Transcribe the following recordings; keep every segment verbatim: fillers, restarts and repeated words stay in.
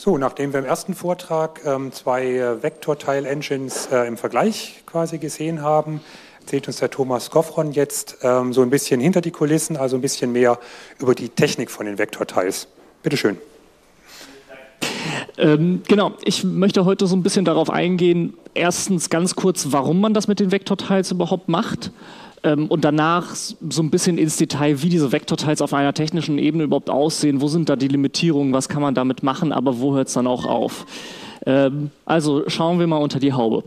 So, nachdem wir im ersten Vortrag ähm, zwei äh, Vektortile-Engines äh, im Vergleich quasi gesehen haben, erzählt uns der Thomas Goffron jetzt ähm, so ein bisschen hinter die Kulissen, also ein bisschen mehr über die Technik von den Vektortiles. Bitte schön. Ähm, genau, ich möchte heute so ein bisschen darauf eingehen, erstens ganz kurz, warum man das mit den Vektortiles überhaupt macht. Und danach so ein bisschen ins Detail, wie diese Vektortiles auf einer technischen Ebene überhaupt aussehen, wo sind da die Limitierungen, was kann man damit machen, aber wo hört es dann auch auf. Also schauen wir mal unter die Haube.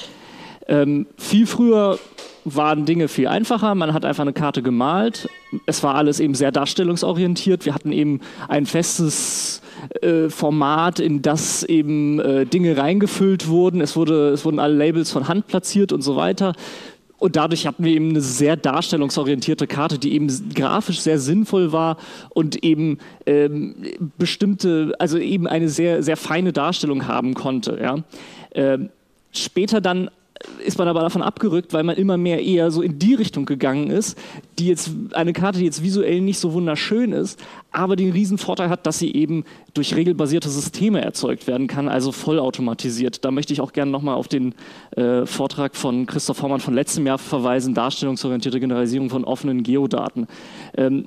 Viel früher waren Dinge viel einfacher, man hat einfach eine Karte gemalt, es war alles eben sehr darstellungsorientiert, wir hatten eben ein festes äh, Format, in das eben äh, Dinge reingefüllt wurden, es, wurde, es wurden alle Labels von Hand platziert und so weiter. Und dadurch hatten wir eben eine sehr darstellungsorientierte Karte, die eben grafisch sehr sinnvoll war und eben ähm, bestimmte, also eben eine sehr, sehr feine Darstellung haben konnte. Ja. Ähm, später dann ist man aber davon abgerückt, weil man immer mehr eher so in die Richtung gegangen ist, die jetzt eine Karte, die jetzt visuell nicht so wunderschön ist, aber den riesen Vorteil hat, dass sie eben durch regelbasierte Systeme erzeugt werden kann, also vollautomatisiert. Da möchte ich auch gerne nochmal auf den äh, Vortrag von Christoph Hormann von letztem Jahr verweisen, darstellungsorientierte Generalisierung von offenen Geodaten. Ähm,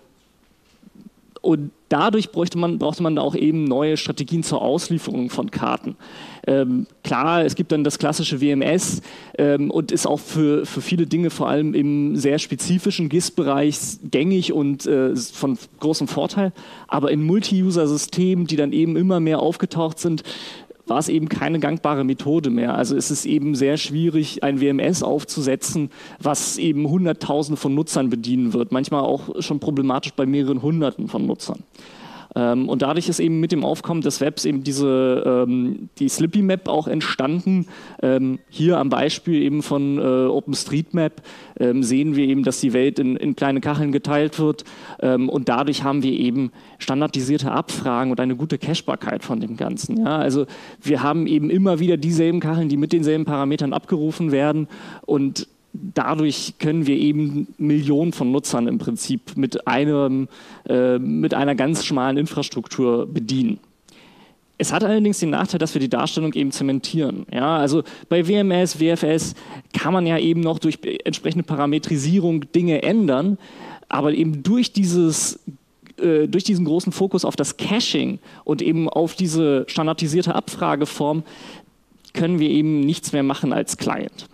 Und dadurch bräuchte man, brauchte man da auch eben neue Strategien zur Auslieferung von Karten. Ähm, klar, es gibt dann das klassische W M S ähm, und ist auch für, für viele Dinge, vor allem im sehr spezifischen G I S-Bereich, gängig und äh, von großem Vorteil. Aber in Multi-User-Systemen, die dann eben immer mehr aufgetaucht sind, war es eben keine gangbare Methode mehr. Also es ist eben sehr schwierig, ein W M S aufzusetzen, was eben Hunderttausende von Nutzern bedienen wird. Manchmal auch schon problematisch bei mehreren Hunderten von Nutzern. Ähm, und dadurch ist eben mit dem Aufkommen des Webs eben diese ähm, die Slippy Map auch entstanden. Ähm, hier am Beispiel eben von äh, OpenStreetMap ähm, sehen wir eben, dass die Welt in, in kleine Kacheln geteilt wird. Ähm, und dadurch haben wir eben standardisierte Abfragen und eine gute Cachebarkeit von dem Ganzen. Ja? Also wir haben eben immer wieder dieselben Kacheln, die mit denselben Parametern abgerufen werden, und dadurch können wir eben Millionen von Nutzern im Prinzip mit, einem, äh, mit einer ganz schmalen Infrastruktur bedienen. Es hat allerdings den Nachteil, dass wir die Darstellung eben zementieren. Ja, also bei W M S, W F S kann man ja eben noch durch entsprechende Parametrisierung Dinge ändern, aber eben durch dieses äh, durch diesen großen Fokus auf das Caching und eben auf diese standardisierte Abfrageform können wir eben nichts mehr machen als Client.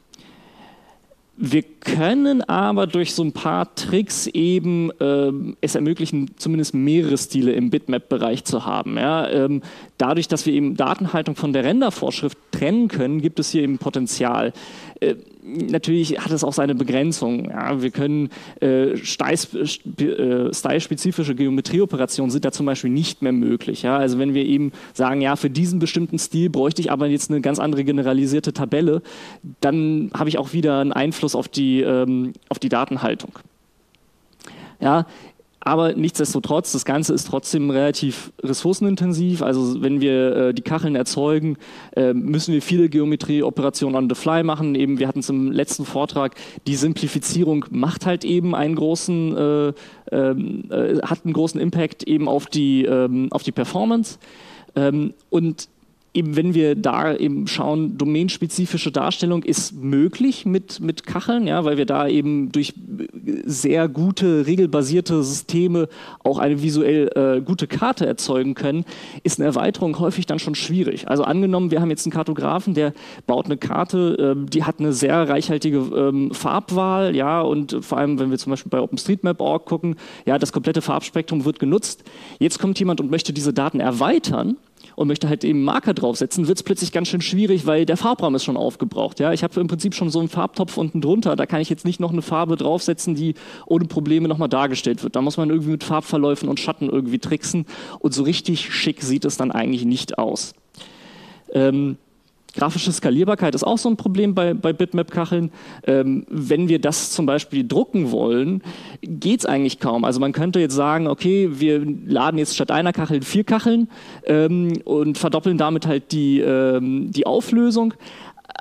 Wir können aber durch so ein paar Tricks eben ähm, es ermöglichen, zumindest mehrere Stile im Bitmap-Bereich zu haben. Ja? Ähm, dadurch, dass wir eben Datenhaltung von der Rendervorschrift trennen können, gibt es hier eben Potenzial. Äh, natürlich hat es auch seine Begrenzung. Ja? Wir können äh, style-spezifische Geometrieoperationen sind da zum Beispiel nicht mehr möglich. Ja? Also wenn wir eben sagen, ja, für diesen bestimmten Stil bräuchte ich aber jetzt eine ganz andere generalisierte Tabelle, dann habe ich auch wieder einen Einfluss auf die, ähm, auf die Datenhaltung. Ja, aber nichtsdestotrotz, das Ganze ist trotzdem relativ ressourcenintensiv. Also wenn wir äh, die Kacheln erzeugen, äh, müssen wir viele Geometrieoperationen on the fly machen. Eben, wir hatten es im letzten Vortrag, die Simplifizierung macht halt eben einen großen, äh, äh, hat einen großen Impact eben auf die, ähm, auf die Performance. Ähm, und eben wenn wir da eben schauen, domänenspezifische Darstellung ist möglich mit, mit Kacheln, ja, weil wir da eben durch sehr gute, regelbasierte Systeme auch eine visuell äh, gute Karte erzeugen können, ist eine Erweiterung häufig dann schon schwierig. Also angenommen, wir haben jetzt einen Kartografen, der baut eine Karte, ähm, die hat eine sehr reichhaltige ähm, Farbwahl, ja, und vor allem, wenn wir zum Beispiel bei OpenStreetMap Punkt org gucken, ja, das komplette Farbspektrum wird genutzt. Jetzt kommt jemand und möchte diese Daten erweitern und möchte halt eben Marker draufsetzen, wird es plötzlich ganz schön schwierig, weil der Farbraum ist schon aufgebraucht. Ja? Ich habe im Prinzip schon so einen Farbtopf unten drunter, da kann ich jetzt nicht noch eine Farbe draufsetzen, die ohne Probleme nochmal dargestellt wird. Da muss man irgendwie mit Farbverläufen und Schatten irgendwie tricksen, und so richtig schick sieht es dann eigentlich nicht aus. Ähm, Grafische Skalierbarkeit ist auch so ein Problem bei, bei Bitmap-Kacheln. Ähm, wenn wir das zum Beispiel drucken wollen, geht es eigentlich kaum. Also man könnte jetzt sagen, okay, wir laden jetzt statt einer Kachel vier Kacheln ähm, und verdoppeln damit halt die, ähm, die Auflösung.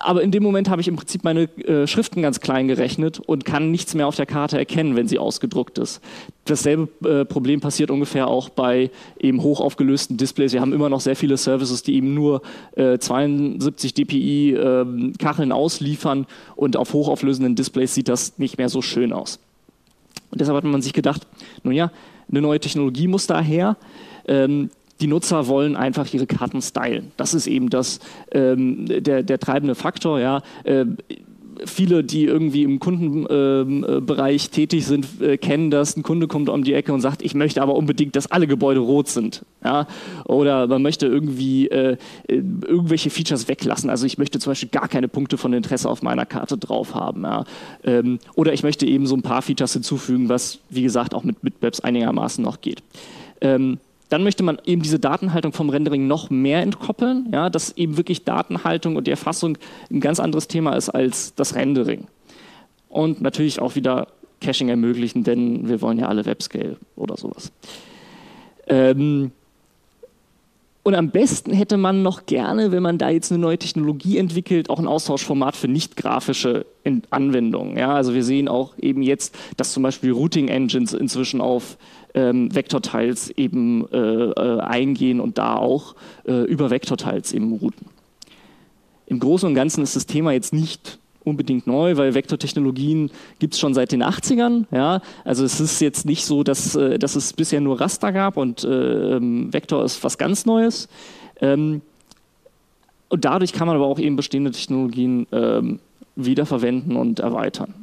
aber in dem Moment habe ich im Prinzip meine äh, Schriften ganz klein gerechnet und kann nichts mehr auf der Karte erkennen, wenn sie ausgedruckt ist. Dasselbe äh, Problem passiert ungefähr auch bei eben hochaufgelösten Displays. Wir haben immer noch sehr viele Services, die eben nur äh, zweiundsiebzig dpi äh, Kacheln ausliefern und auf hochauflösenden Displays sieht das nicht mehr so schön aus. Und deshalb hat man sich gedacht, nun ja, eine neue Technologie muss daher. Ähm, Die Nutzer wollen einfach ihre Karten stylen. Das ist eben das, ähm, der, der treibende Faktor. Ja. Äh, viele, die irgendwie im Kundenbereich äh, tätig sind, äh, kennen das. Ein Kunde kommt um die Ecke und sagt, ich möchte aber unbedingt, dass alle Gebäude rot sind. Ja. Oder man möchte irgendwie äh, irgendwelche Features weglassen. Also ich möchte zum Beispiel gar keine Punkte von Interesse auf meiner Karte drauf haben. Ja. Ähm, oder ich möchte eben so ein paar Features hinzufügen, was, wie gesagt, auch mit Bitmaps einigermaßen noch geht. Ähm, Dann möchte man eben diese Datenhaltung vom Rendering noch mehr entkoppeln, ja, dass eben wirklich Datenhaltung und die Erfassung ein ganz anderes Thema ist als das Rendering. Und natürlich auch wieder Caching ermöglichen, denn wir wollen ja alle Webscale oder sowas. Ähm und am besten hätte man noch gerne, wenn man da jetzt eine neue Technologie entwickelt, auch ein Austauschformat für nicht grafische Anwendungen. Ja, also wir sehen auch eben jetzt, dass zum Beispiel Routing Engines inzwischen auf ähm, Vektortiles eben äh, äh, eingehen und da auch äh, über Vektortiles eben routen. Im Großen und Ganzen ist das Thema jetzt nicht unbedingt neu, weil Vektortechnologien gibt es schon seit den achtzigern. Ja? Also es ist jetzt nicht so, dass, äh, dass es bisher nur Raster gab und äh, Vektor ist was ganz Neues. Ähm, und dadurch kann man aber auch eben bestehende Technologien ähm, wiederverwenden und erweitern.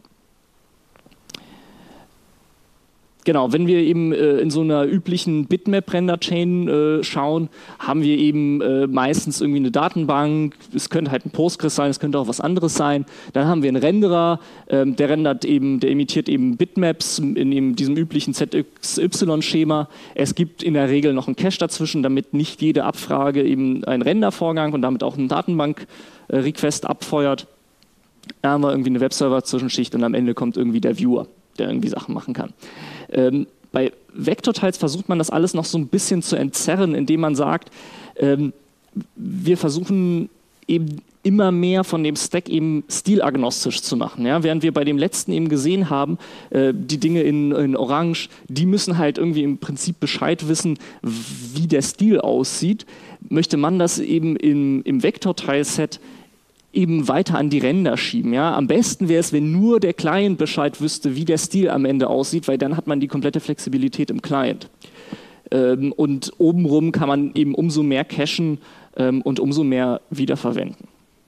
Genau, wenn wir eben äh, in so einer üblichen Bitmap-Render-Chain äh, schauen, haben wir eben äh, meistens irgendwie eine Datenbank, es könnte halt ein Postgres sein, es könnte auch was anderes sein. Dann haben wir einen Renderer, ähm, der rendert eben, der imitiert eben Bitmaps in eben diesem üblichen Z X Y-Schema. Es gibt in der Regel noch einen Cache dazwischen, damit nicht jede Abfrage eben einen Rendervorgang und damit auch einen Datenbank-Request abfeuert. Da haben wir irgendwie eine Webserver-Zwischenschicht und am Ende kommt irgendwie der Viewer, der irgendwie Sachen machen kann. Ähm, bei Vektortiles versucht man das alles noch so ein bisschen zu entzerren, indem man sagt, ähm, wir versuchen eben immer mehr von dem Stack eben stilagnostisch zu machen. Ja? Während wir bei dem letzten eben gesehen haben, äh, die Dinge in, in Orange, die müssen halt irgendwie im Prinzip Bescheid wissen, wie der Stil aussieht, möchte man das eben im, im Vektortile-Set eben weiter an die Ränder schieben. Ja? Am besten wäre es, wenn nur der Client Bescheid wüsste, wie der Stil am Ende aussieht, weil dann hat man die komplette Flexibilität im Client. Ähm, und obenrum kann man eben umso mehr cachen ähm, und umso mehr wiederverwenden.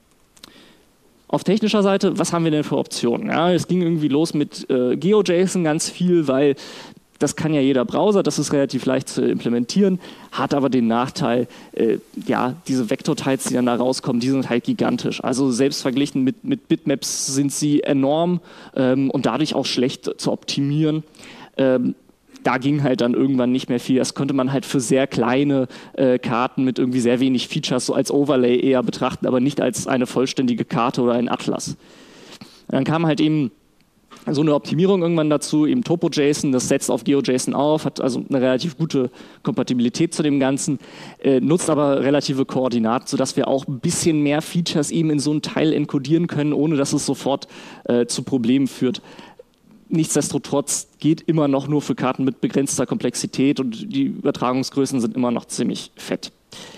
Auf technischer Seite, was haben wir denn für Optionen? Ja, es ging irgendwie los mit äh, GeoJSON ganz viel, weil das kann ja jeder Browser, das ist relativ leicht zu implementieren, hat aber den Nachteil, äh, ja, diese Vektortiles, die dann da rauskommen, die sind halt gigantisch. Also selbst verglichen mit, mit Bitmaps sind sie enorm ähm, und dadurch auch schlecht zu optimieren. Ähm, da ging halt dann irgendwann nicht mehr viel. Das konnte man halt für sehr kleine äh, Karten mit irgendwie sehr wenig Features so als Overlay eher betrachten, aber nicht als eine vollständige Karte oder ein Atlas. Dann kam halt eben so eine Optimierung irgendwann dazu, eben TopoJSON, das setzt auf GeoJSON auf, hat also eine relativ gute Kompatibilität zu dem Ganzen, äh, nutzt aber relative Koordinaten, sodass wir auch ein bisschen mehr Features eben in so einen Teil enkodieren können, ohne dass es sofort äh, zu Problemen führt. Nichtsdestotrotz geht immer noch nur für Karten mit begrenzter Komplexität und die Übertragungsgrößen sind immer noch ziemlich fett.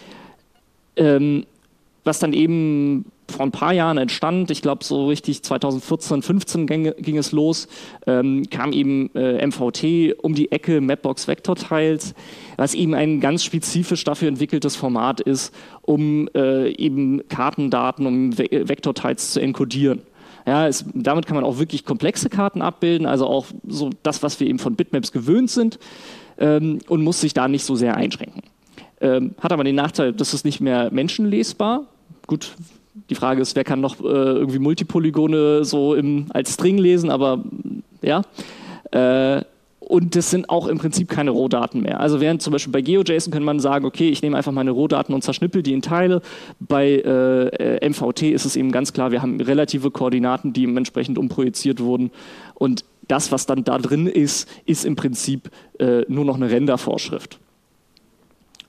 Ähm, was dann eben vor ein paar Jahren entstand, ich glaube so richtig zweitausendvierzehn, fünfzehn ging, ging es los, ähm, kam eben äh, M V T um die Ecke, Mapbox Vektortiles, was eben ein ganz spezifisch dafür entwickeltes Format ist, um äh, eben Kartendaten, um Ve- Vektortiles zu enkodieren. Ja, es, damit kann man auch wirklich komplexe Karten abbilden, also auch so das, was wir eben von Bitmaps gewöhnt sind, ähm, und muss sich da nicht so sehr einschränken. Ähm, hat aber den Nachteil, das ist nicht mehr menschenlesbar. Gut, die Frage ist, wer kann noch äh, irgendwie Multipolygone so im, als String lesen, aber ja. Äh, und das sind auch im Prinzip keine Rohdaten mehr. Also während zum Beispiel bei GeoJSON könnte man sagen, okay, ich nehme einfach meine Rohdaten und zerschnippel die in Teile. Bei äh, M V T ist es eben ganz klar, wir haben relative Koordinaten, die entsprechend umprojiziert wurden. Und das, was dann da drin ist, ist im Prinzip äh, nur noch eine Rendervorschrift.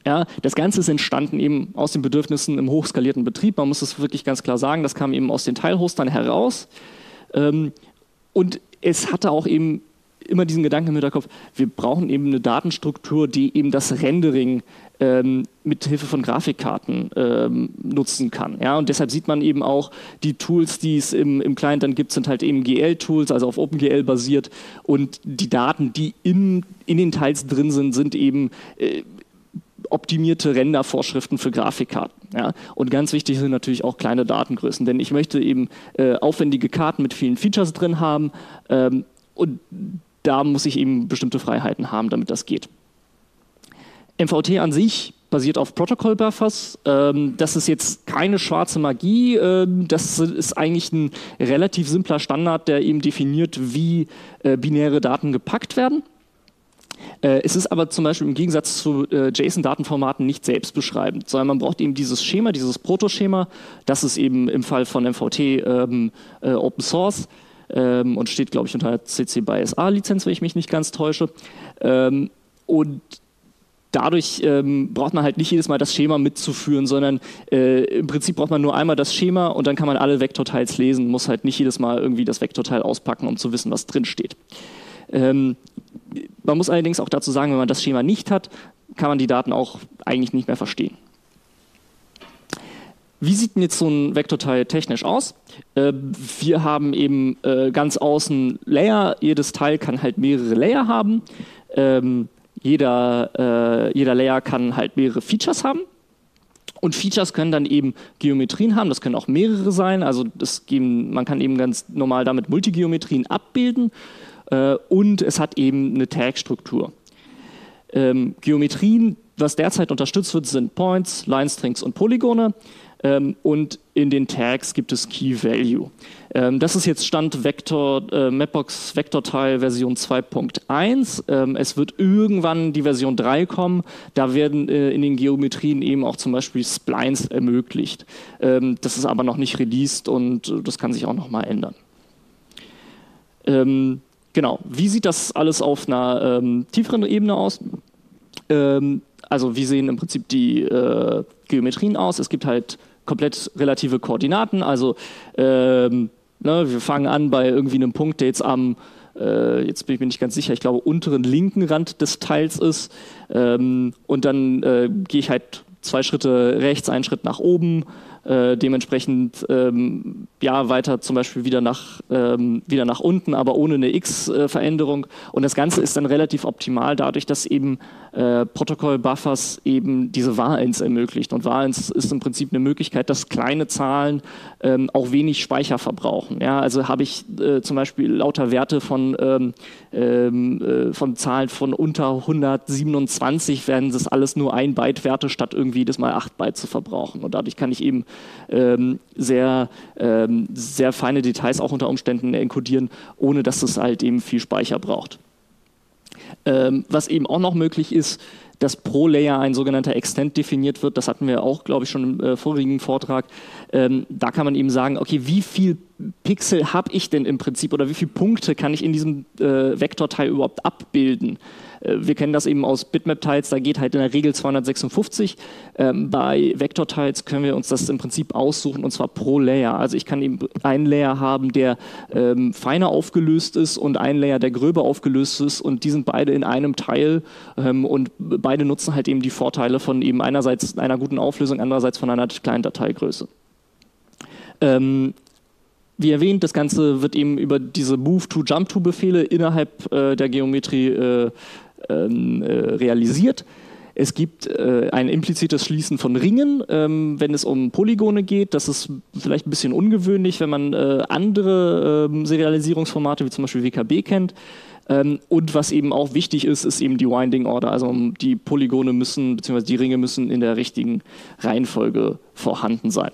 Ja, das Ganze ist entstanden eben aus den Bedürfnissen im hochskalierten Betrieb. Man muss es wirklich ganz klar sagen, das kam eben aus den Teilhostern heraus. Ähm, und es hatte auch eben immer diesen Gedanken im Hinterkopf, wir brauchen eben eine Datenstruktur, die eben das Rendering ähm, mit Hilfe von Grafikkarten ähm, nutzen kann. Ja, und deshalb sieht man eben auch, die Tools, die es im, im Client dann gibt, sind halt eben G L-Tools, also auf OpenGL basiert. Und die Daten, die in, in den Teils drin sind, sind eben äh, optimierte Rendervorschriften für Grafikkarten. Ja? Und ganz wichtig sind natürlich auch kleine Datengrößen, denn ich möchte eben äh, aufwendige Karten mit vielen Features drin haben ähm, und da muss ich eben bestimmte Freiheiten haben, damit das geht. M V T an sich basiert auf Protocol-Buffers. Ähm, das ist jetzt keine schwarze Magie. Ähm, das ist eigentlich ein relativ simpler Standard, der eben definiert, wie äh, binäre Daten gepackt werden. Es ist aber zum Beispiel im Gegensatz zu äh, JSON-Datenformaten nicht selbstbeschreibend, sondern man braucht eben dieses Schema, dieses Protoschema. Das ist eben im Fall von M V T ähm, äh, Open Source ähm, und steht, glaube ich, unter C C B Y S A-Lizenz, wenn ich mich nicht ganz täusche. Ähm, und dadurch ähm, braucht man halt nicht jedes Mal das Schema mitzuführen, sondern äh, im Prinzip braucht man nur einmal das Schema und dann kann man alle Vektorteils lesen, muss halt nicht jedes Mal irgendwie das Vektorteil auspacken, um zu wissen, was drin steht. Ähm, man muss allerdings auch dazu sagen, wenn man das Schema nicht hat, kann man die Daten auch eigentlich nicht mehr verstehen. Wie sieht denn jetzt so ein Vektorteil technisch aus? Äh, wir haben eben äh, ganz außen Layer, jedes Teil kann halt mehrere Layer haben. Ähm, jeder, äh, jeder Layer kann halt mehrere Features haben. Und Features können dann eben Geometrien haben, das können auch mehrere sein. Also das geben, man kann eben ganz normal damit Multigeometrien abbilden. Und es hat eben eine Tag-Struktur. Ähm, Geometrien, was derzeit unterstützt wird, sind Points, Line-Strings und Polygone. Ähm, und in den Tags gibt es Key-Value. Ähm, das ist jetzt Stand Vector, äh, Mapbox Vektorteil Version zwei Punkt eins. Ähm, es wird irgendwann die Version drei kommen. Da werden äh, in den Geometrien eben auch zum Beispiel Splines ermöglicht. Ähm, das ist aber noch nicht released und äh, das kann sich auch noch mal ändern. Ähm, Genau, wie sieht das alles auf einer ähm, tieferen Ebene aus? Ähm, also wie sehen im Prinzip die äh, Geometrien aus? Es gibt halt komplett relative Koordinaten, also ähm, ne, wir fangen an bei irgendwie einem Punkt, der jetzt am, äh, jetzt bin ich mir nicht ganz sicher, ich glaube unteren linken Rand des Teils ist ähm, und dann äh, gehe ich halt zwei Schritte rechts, einen Schritt nach oben, Äh, dementsprechend ähm, ja weiter zum Beispiel wieder nach, ähm, wieder nach unten, aber ohne eine X-Veränderung. Und das Ganze ist dann relativ optimal dadurch, dass eben äh, Protokoll-Buffers eben diese Var-Ins ermöglicht. Und Var-Ins ist im Prinzip eine Möglichkeit, dass kleine Zahlen ähm, auch wenig Speicher verbrauchen. Ja, also habe ich äh, zum Beispiel lauter Werte von, ähm, ähm, äh, von Zahlen von unter hundertsiebenundzwanzig, werden das alles nur ein Byte Werte, statt irgendwie jedes Mal acht Byte zu verbrauchen. Und dadurch kann ich eben Ähm, sehr, ähm, sehr feine Details auch unter Umständen enkodieren, ohne dass es halt eben viel Speicher braucht. Ähm, was eben auch noch möglich ist, dass pro Layer ein sogenannter Extent definiert wird. Das hatten wir auch, glaube ich, schon im äh, vorigen Vortrag. Ähm, da kann man eben sagen, okay, wie viel Pixel habe ich denn im Prinzip oder wie viele Punkte kann ich in diesem äh, Vektorteil überhaupt abbilden? Äh, wir kennen das eben aus Bitmap-Teils, da geht halt in der Regel zweihundertsechsundfünfzig. Ähm, bei Vektorteils können wir uns das im Prinzip aussuchen und zwar pro Layer. Also ich kann eben einen Layer haben, der ähm, feiner aufgelöst ist und einen Layer, der gröber aufgelöst ist und die sind beide in einem Teil ähm, und beide nutzen halt eben die Vorteile von eben einerseits einer guten Auflösung, andererseits von einer kleinen Dateigröße. Ähm, Wie erwähnt, das Ganze wird eben über diese Move-to-Jump-to-Befehle innerhalb äh, der Geometrie äh, äh, realisiert. Es gibt äh, ein implizites Schließen von Ringen, ähm, wenn es um Polygone geht. Das ist vielleicht ein bisschen ungewöhnlich, wenn man äh, andere äh, Serialisierungsformate wie zum Beispiel W K B kennt. Ähm, und was eben auch wichtig ist, ist eben die Winding Order. Also die Polygone müssen, beziehungsweise die Ringe müssen in der richtigen Reihenfolge vorhanden sein.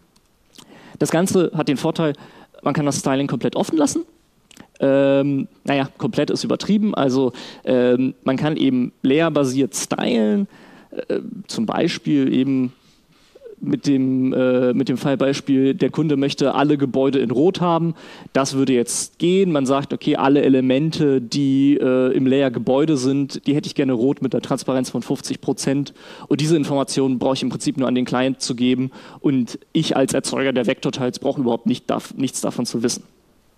Das Ganze hat den Vorteil, man kann das Styling komplett offen lassen. Ähm, naja, komplett ist übertrieben. Also ähm, man kann eben layerbasiert stylen, äh, zum Beispiel eben mit dem, äh, mit dem Fallbeispiel, der Kunde möchte alle Gebäude in Rot haben. Das würde jetzt gehen. Man sagt, okay, alle Elemente, die äh, im Layer Gebäude sind, die hätte ich gerne rot mit einer Transparenz von fünfzig Prozent. Und diese Informationen brauche ich im Prinzip nur an den Client zu geben. Und ich als Erzeuger der Vektortiles brauche überhaupt nicht, darf, nichts davon zu wissen.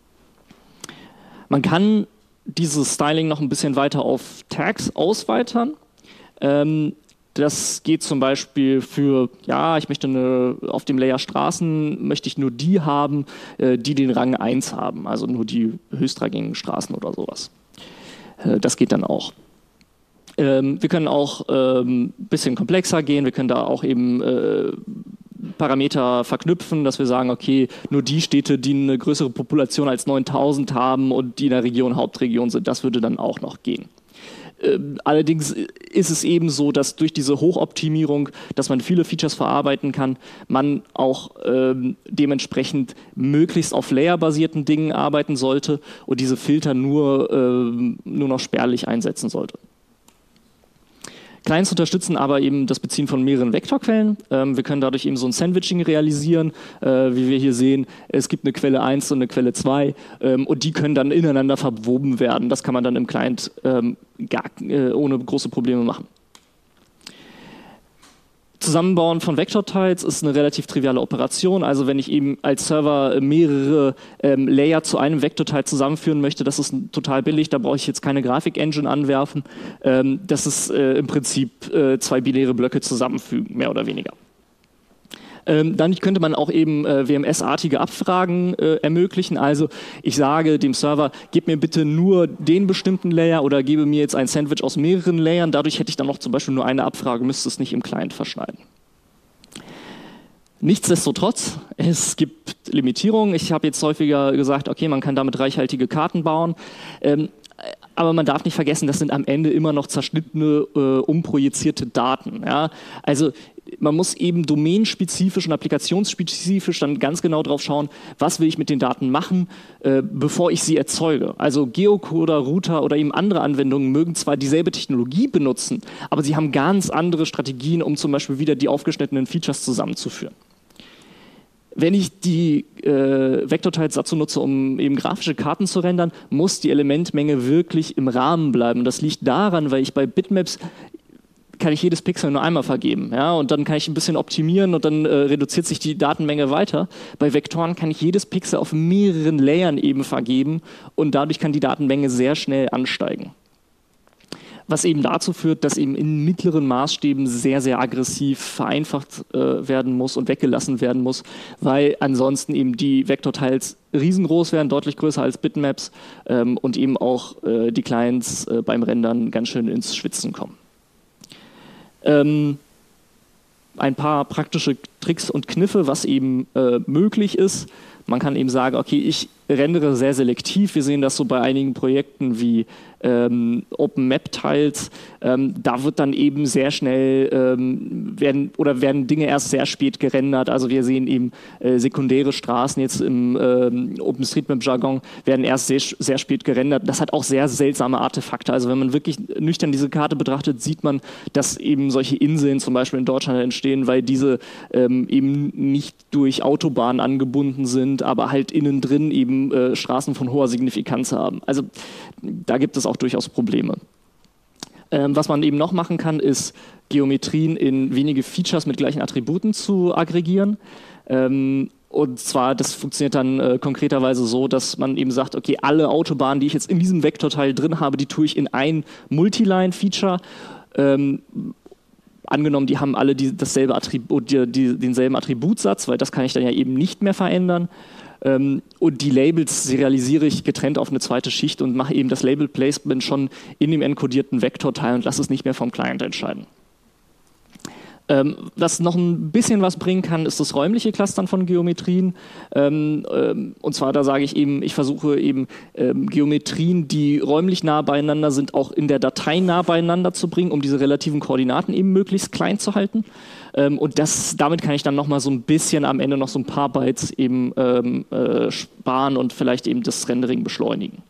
Man kann dieses Styling noch ein bisschen weiter auf Tags ausweitern. Ähm, Das geht zum Beispiel für, ja, ich möchte eine, auf dem Layer Straßen möchte ich nur die haben, äh, die den Rang eins haben, also nur die höchstrangigen Straßen oder sowas. Äh, das geht dann auch. Ähm, wir können auch ein ähm, bisschen komplexer gehen, wir können da auch eben äh, Parameter verknüpfen, dass wir sagen, okay, nur die Städte, die eine größere Population als neuntausend haben und die in der Region Hauptregion sind, das würde dann auch noch gehen. Allerdings ist es eben so, dass durch diese Hochoptimierung, dass man viele Features verarbeiten kann, man auch ähm, dementsprechend möglichst auf Layer-basierten Dingen arbeiten sollte und diese Filter nur, ähm, nur noch spärlich einsetzen sollte. Clients unterstützen aber eben das Beziehen von mehreren Vektorquellen. Ähm, wir können dadurch eben so ein Sandwiching realisieren, äh, wie wir hier sehen. Es gibt eine Quelle eins und eine Quelle zwei ähm, und die können dann ineinander verwoben werden. Das kann man dann im Client ähm, gar, äh, ohne große Probleme machen. Zusammenbauen von Vektortiles ist eine relativ triviale Operation. Also wenn ich eben als Server mehrere ähm, Layer zu einem Vektortile zusammenführen möchte, das ist total billig, da brauche ich jetzt keine Grafik-Engine anwerfen. Ähm, das ist äh, im Prinzip äh, zwei binäre Blöcke zusammenfügen, mehr oder weniger. Ähm, dann könnte man auch eben äh, W M S-artige Abfragen äh, ermöglichen. Also ich sage dem Server, gib mir bitte nur den bestimmten Layer oder gebe mir jetzt ein Sandwich aus mehreren Layern. Dadurch hätte ich dann noch zum Beispiel nur eine Abfrage, müsste es nicht im Client verschneiden. Nichtsdestotrotz, es gibt Limitierungen. Ich habe jetzt häufiger gesagt, okay, man kann damit reichhaltige Karten bauen. Ähm, aber man darf nicht vergessen, das sind am Ende immer noch zerschnittene, äh, umprojizierte Daten. Ja? Also man muss eben domainspezifisch und applikationsspezifisch dann ganz genau drauf schauen, was will ich mit den Daten machen, äh, bevor ich sie erzeuge. Also Geocoder, Router oder eben andere Anwendungen mögen zwar dieselbe Technologie benutzen, aber sie haben ganz andere Strategien, um zum Beispiel wieder die aufgeschnittenen Features zusammenzuführen. Wenn ich die äh, Vektortiles dazu nutze, um eben grafische Karten zu rendern, muss die Elementmenge wirklich im Rahmen bleiben. Das liegt daran, weil ich bei Bitmaps kann ich jedes Pixel nur einmal vergeben. Ja? Und dann kann ich ein bisschen optimieren und dann äh, reduziert sich die Datenmenge weiter. Bei Vektoren kann ich jedes Pixel auf mehreren Layern eben vergeben und dadurch kann die Datenmenge sehr schnell ansteigen. Was eben dazu führt, dass eben in mittleren Maßstäben sehr, sehr aggressiv vereinfacht äh, werden muss und weggelassen werden muss, weil ansonsten eben die Vektortiles riesengroß werden, deutlich größer als Bitmaps ähm, und eben auch äh, die Clients äh, beim Rendern ganz schön ins Schwitzen kommen. Ähm, ein paar praktische Tricks und Kniffe, was eben äh, möglich ist. Man kann eben sagen, okay, ich rendere sehr selektiv. Wir sehen das so bei einigen Projekten wie ähm, OpenMap-Tiles. Ähm, da wird dann eben sehr schnell ähm, werden oder werden Dinge erst sehr spät gerendert. Also wir sehen eben äh, sekundäre Straßen jetzt im ähm, OpenStreetMap-Jargon werden erst sehr, sehr spät gerendert. Das hat auch sehr seltsame Artefakte. Also wenn man wirklich nüchtern diese Karte betrachtet, sieht man, dass eben solche Inseln zum Beispiel in Deutschland entstehen, weil diese ähm, eben nicht durch Autobahnen angebunden sind, aber halt innen drin eben Äh, Straßen von hoher Signifikanz haben. Also da gibt es auch durchaus Probleme. Ähm, was man eben noch machen kann, ist Geometrien in wenige Features mit gleichen Attributen zu aggregieren. Ähm, und zwar, das funktioniert dann äh, konkreterweise so, dass man eben sagt, okay, alle Autobahnen, die ich jetzt in diesem Vektorteil drin habe, die tue ich in ein Multiline-Feature. Ähm, Angenommen, die haben alle die, dasselbe Attribut, die, die, denselben Attributsatz, weil das kann ich dann ja eben nicht mehr verändern. Ähm, und die Labels serialisiere ich getrennt auf eine zweite Schicht und mache eben das Label-Placement schon in dem enkodierten Vektorteil und lasse es nicht mehr vom Client entscheiden. Ähm, was noch ein bisschen was bringen kann, ist das räumliche Clustern von Geometrien. Ähm, ähm, und zwar, da sage ich eben, ich versuche eben ähm, Geometrien, die räumlich nah beieinander sind, auch in der Datei nah beieinander zu bringen, um diese relativen Koordinaten eben möglichst klein zu halten. Ähm, und das, damit kann ich dann nochmal so ein bisschen am Ende noch so ein paar Bytes eben ähm, äh, sparen und vielleicht eben das Rendering beschleunigen.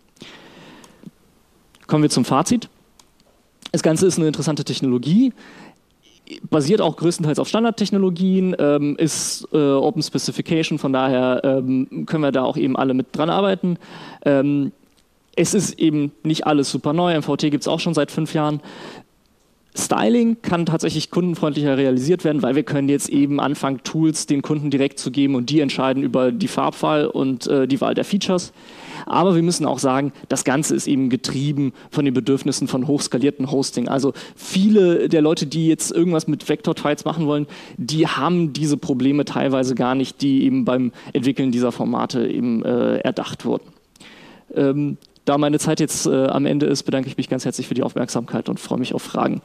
Kommen wir zum Fazit. Das Ganze ist eine interessante Technologie. basiert auch größtenteils auf Standardtechnologien, ähm, ist äh, Open Specification, von daher ähm, können wir da auch eben alle mit dran arbeiten. Ähm, es ist eben nicht alles super neu, M V T gibt es auch schon seit fünf Jahren. Styling kann tatsächlich kundenfreundlicher realisiert werden, weil wir können jetzt eben anfangen, Tools den Kunden direkt zu geben und die entscheiden über die Farbwahl und äh, die Wahl der Features. Aber wir müssen auch sagen, das Ganze ist eben getrieben von den Bedürfnissen von hochskalierten Hosting. Also viele der Leute, die jetzt irgendwas mit Vector-Tiles machen wollen, die haben diese Probleme teilweise gar nicht, die eben beim Entwickeln dieser Formate eben äh, erdacht wurden. Ähm, da meine Zeit jetzt äh, am Ende ist, bedanke ich mich ganz herzlich für die Aufmerksamkeit und freue mich auf Fragen.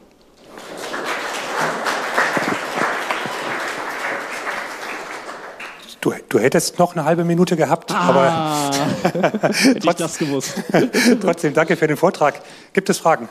Du, du hättest noch eine halbe Minute gehabt, ah, aber hätte ich das gewusst. Trotzdem danke für den Vortrag. Gibt es Fragen?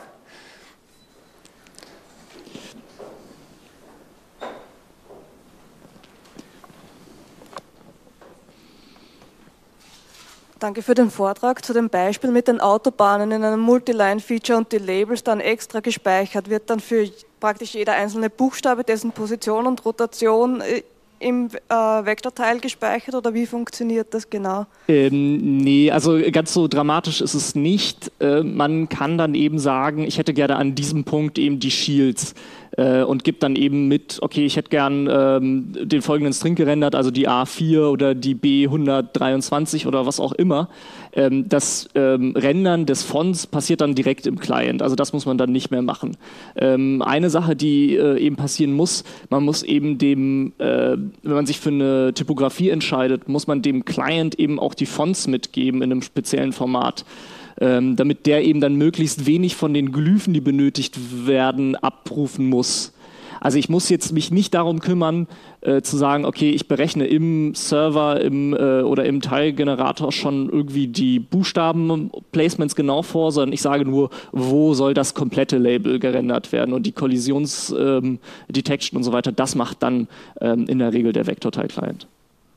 Danke für den Vortrag. Zu dem Beispiel mit den Autobahnen in einem Multiline-Feature und die Labels dann extra gespeichert. Wird dann für praktisch jeder einzelne Buchstabe, dessen Position und Rotation im äh, Vektorteil gespeichert oder wie funktioniert das genau? Ähm, nee, also ganz so dramatisch ist es nicht. Äh, man kann dann eben sagen, ich hätte gerne an diesem Punkt eben die Shields äh, und gibt dann eben mit, okay, ich hätte gern ähm, den folgenden String gerendert, also die A vier oder die B hundertdreiundzwanzig oder was auch immer. Ähm, das ähm, Rendern des Fonts passiert dann direkt im Client, also das muss man dann nicht mehr machen. Ähm, eine Sache, die äh, eben passieren muss, man muss eben dem, äh, wenn man sich für eine Typografie entscheidet, muss man dem Client eben auch die Fonts mitgeben in einem speziellen Format, ähm, damit der eben dann möglichst wenig von den Glyphen, die benötigt werden, abrufen muss. Also ich muss jetzt mich nicht darum kümmern, äh, zu sagen, okay, ich berechne im Server im, äh, oder im Teilgenerator schon irgendwie die Buchstaben-Placements genau vor, sondern ich sage nur, wo soll das komplette Label gerendert werden und die Kollisionsdetection ähm, und so weiter, das macht dann ähm, in der Regel der Vektorteil-Client.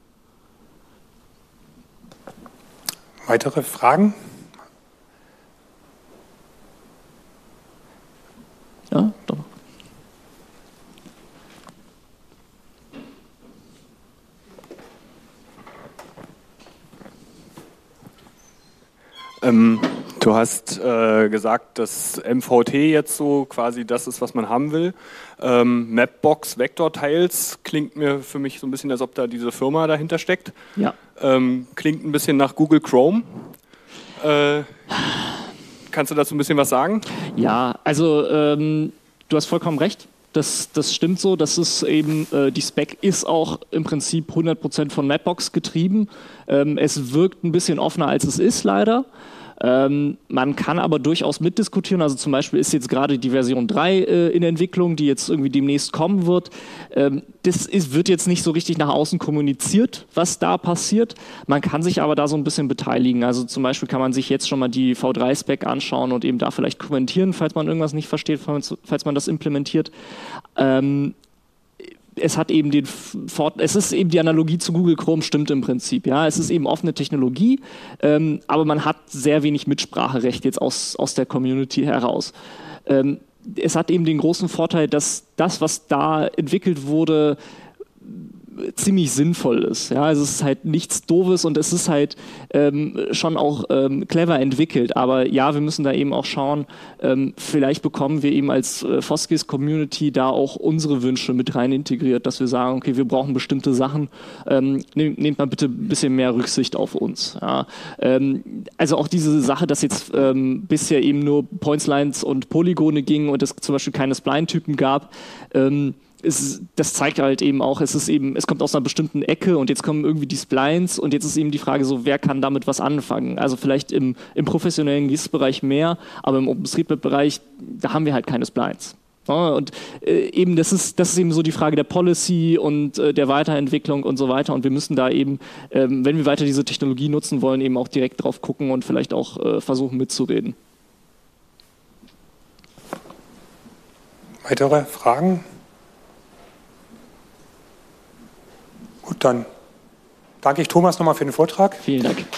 Weitere Fragen? Ja, doch. Ähm, du hast äh, gesagt, dass M V T jetzt so quasi das ist, was man haben will. Ähm, Mapbox Vector Tiles klingt mir für mich so ein bisschen, als ob da diese Firma dahinter steckt. Ja. Ähm, klingt ein bisschen nach Google Chrome. Äh, kannst du dazu ein bisschen was sagen? Ja, also ähm, du hast vollkommen recht. Das, das stimmt so. Das ist eben, äh, die Spec ist auch im Prinzip hundert Prozent von Mapbox getrieben. Ähm, es wirkt ein bisschen offener, als es ist, leider. Ähm, man kann aber durchaus mitdiskutieren, also zum Beispiel ist jetzt gerade die Version drei äh, in Entwicklung, die jetzt irgendwie demnächst kommen wird. Ähm, das ist, wird jetzt nicht so richtig nach außen kommuniziert, was da passiert. Man kann sich aber da so ein bisschen beteiligen. Also zum Beispiel kann man sich jetzt schon mal die V drei Spec anschauen und eben da vielleicht kommentieren, falls man irgendwas nicht versteht, falls, falls man das implementiert. Ähm, Es hat eben den Fort es ist eben die Analogie zu Google Chrome, stimmt im Prinzip. Ja, es ist eben offene Technologie, ähm, aber man hat sehr wenig Mitspracherecht jetzt aus, aus der Community heraus. Ähm, es hat eben den großen Vorteil, dass das, was da entwickelt wurde, ziemlich sinnvoll ist. Ja, also es ist halt nichts Doofes und es ist halt ähm, schon auch ähm, clever entwickelt. Aber ja, wir müssen da eben auch schauen, ähm, vielleicht bekommen wir eben als äh, Foskis-Community da auch unsere Wünsche mit rein integriert, dass wir sagen, okay, wir brauchen bestimmte Sachen, ähm, nehmt, nehmt mal bitte ein bisschen mehr Rücksicht auf uns. Ja. Ähm, also auch diese Sache, dass jetzt ähm, bisher eben nur Points, Lines und Polygone ging und es zum Beispiel keine Spline-Typen gab, ähm, Es, das zeigt halt eben auch, es ist eben, es kommt aus einer bestimmten Ecke und jetzt kommen irgendwie die Splines und jetzt ist eben die Frage so, wer kann damit was anfangen? Also vielleicht im, im professionellen G I S-Bereich mehr, aber im OpenStreetMap-Bereich, da haben wir halt keine Splines. Ja, und äh, eben das ist, das ist eben so die Frage der Policy und äh, der Weiterentwicklung und so weiter und wir müssen da eben, ähm, wenn wir weiter diese Technologie nutzen wollen, eben auch direkt drauf gucken und vielleicht auch äh, versuchen mitzureden. Weitere Fragen? Gut, dann danke ich Thomas nochmal für den Vortrag. Vielen Dank.